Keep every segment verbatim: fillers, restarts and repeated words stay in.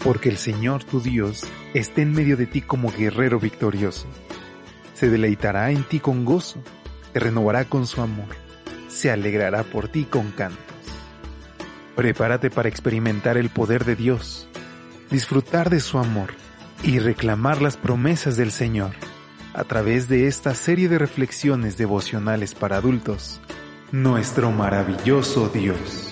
Porque el Señor tu Dios está en medio de ti como guerrero victorioso. Se deleitará en ti con gozo, te renovará con su amor, se alegrará por ti con cantos. Prepárate para experimentar el poder de Dios, disfrutar de su amor y reclamar las promesas del Señor a través de esta serie de reflexiones devocionales para adultos, Nuestro Maravilloso Dios.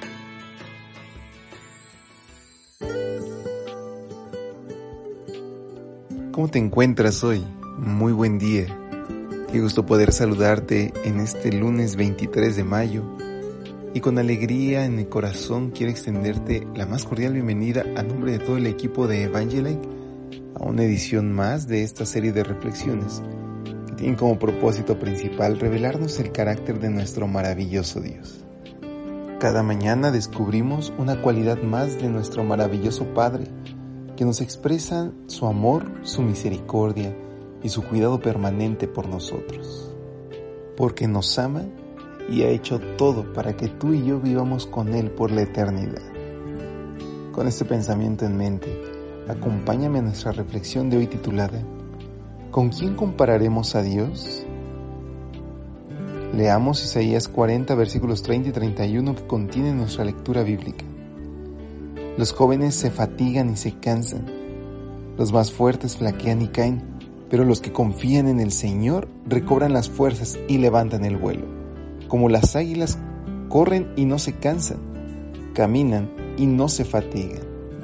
¿Cómo te encuentras hoy? Muy buen día. Qué gusto poder saludarte en este lunes veintitrés de mayo y con alegría en el corazón quiero extenderte la más cordial bienvenida a nombre de todo el equipo de Evangelike a una edición más de esta serie de reflexiones que tienen como propósito principal revelarnos el carácter de nuestro maravilloso Dios. Cada mañana descubrimos una cualidad más de nuestro maravilloso Padre que nos expresa su amor, su misericordia y su cuidado permanente por nosotros. Porque nos ama y ha hecho todo para que tú y yo vivamos con Él por la eternidad. Con este pensamiento en mente, acompáñame a nuestra reflexión de hoy titulada ¿Con quién compararemos a Dios? Leamos Isaías cuarenta, versículos treinta y treinta y uno que contienen nuestra lectura bíblica. Los jóvenes se fatigan y se cansan, los más fuertes flaquean y caen, pero los que confían en el Señor recobran las fuerzas y levantan el vuelo. Como las águilas corren y no se cansan, caminan y no se fatigan.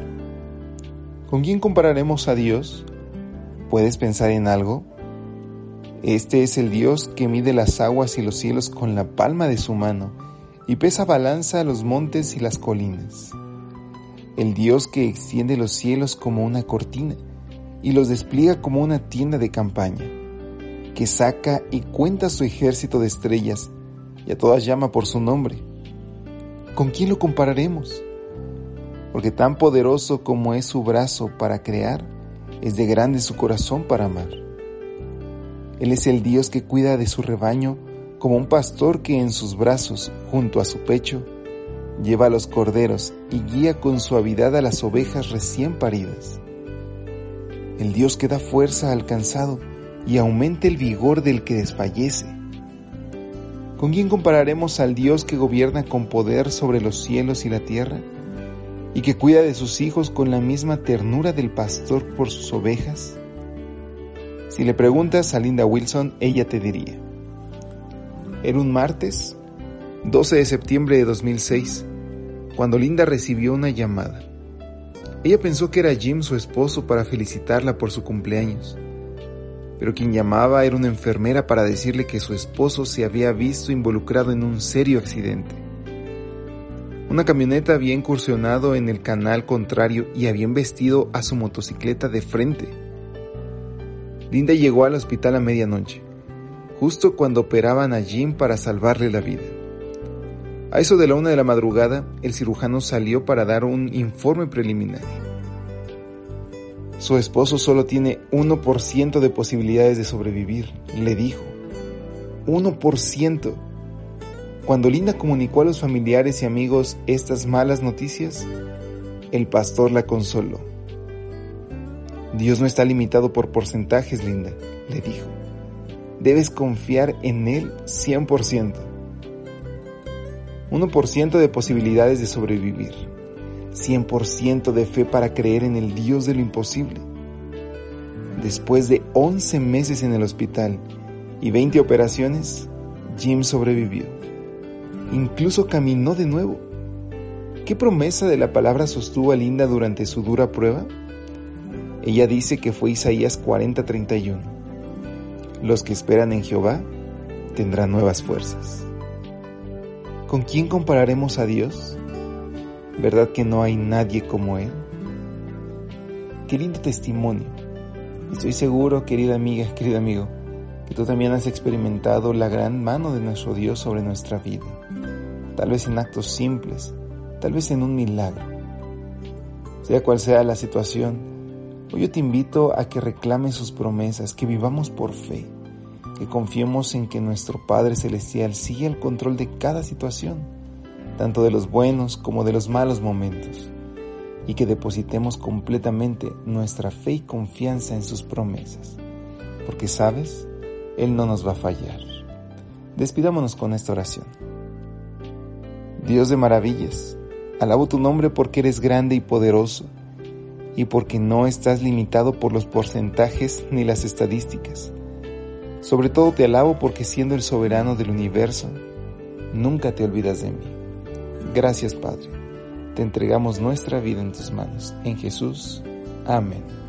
¿Con quién compararemos a Dios? ¿Puedes pensar en algo? Este es el Dios que mide las aguas y los cielos con la palma de su mano y pesa balanza a los montes y las colinas. El Dios que extiende los cielos como una cortina y los despliega como una tienda de campaña, que saca y cuenta su ejército de estrellas y a todas llama por su nombre. ¿Con quién lo compararemos? Porque tan poderoso como es su brazo para crear, es de grande su corazón para amar. Él es el Dios que cuida de su rebaño como un pastor que en sus brazos, junto a su pecho, lleva a los corderos y guía con suavidad a las ovejas recién paridas. El Dios que da fuerza al cansado y aumenta el vigor del que desfallece. ¿Con quién compararemos al Dios que gobierna con poder sobre los cielos y la tierra y que cuida de sus hijos con la misma ternura del pastor por sus ovejas? Si le preguntas a Linda Wilson, ella te diría: era un martes, doce de septiembre de dos mil seis, cuando Linda recibió una llamada. Ella pensó que era Jim, su esposo, para felicitarla por su cumpleaños, pero quien llamaba era una enfermera para decirle que su esposo se había visto involucrado en un serio accidente. Una camioneta había incursionado en el canal contrario y había embestido a su motocicleta de frente. Linda llegó al hospital a medianoche, justo cuando operaban a Jim para salvarle la vida. A eso de la una de la madrugada, el cirujano salió para dar un informe preliminar. Su esposo solo tiene uno por ciento de posibilidades de sobrevivir, le dijo. uno por ciento. Cuando Linda comunicó a los familiares y amigos estas malas noticias, el pastor la consoló. Dios no está limitado por porcentajes, Linda, le dijo. Debes confiar en Él cien por ciento. uno por ciento de posibilidades de sobrevivir, cien por ciento de fe para creer en el Dios de lo imposible. Después de once meses en el hospital y veinte operaciones, Jim sobrevivió. Incluso caminó de nuevo. ¿Qué promesa de la palabra sostuvo a Linda durante su dura prueba? Ella dice que fue Isaías cuarenta, treinta y uno. Los que esperan en Jehová tendrán nuevas fuerzas. ¿Con quién compararemos a Dios? ¿Verdad que no hay nadie como Él? Qué lindo testimonio. Estoy seguro, querida amiga, querido amigo, que tú también has experimentado la gran mano de nuestro Dios sobre nuestra vida. Tal vez en actos simples, tal vez en un milagro. Sea cual sea la situación, hoy yo te invito a que reclames sus promesas, que vivamos por fe, que confiemos en que nuestro Padre Celestial sigue el control de cada situación, tanto de los buenos como de los malos momentos, y que depositemos completamente nuestra fe y confianza en sus promesas, porque sabes, Él no nos va a fallar. Despidámonos con esta oración. Dios de maravillas, alabo tu nombre porque eres grande y poderoso, y porque no estás limitado por los porcentajes ni las estadísticas. Sobre todo te alabo porque siendo el soberano del universo, nunca te olvidas de mí. Gracias, Padre. Te entregamos nuestra vida en tus manos. En Jesús. Amén.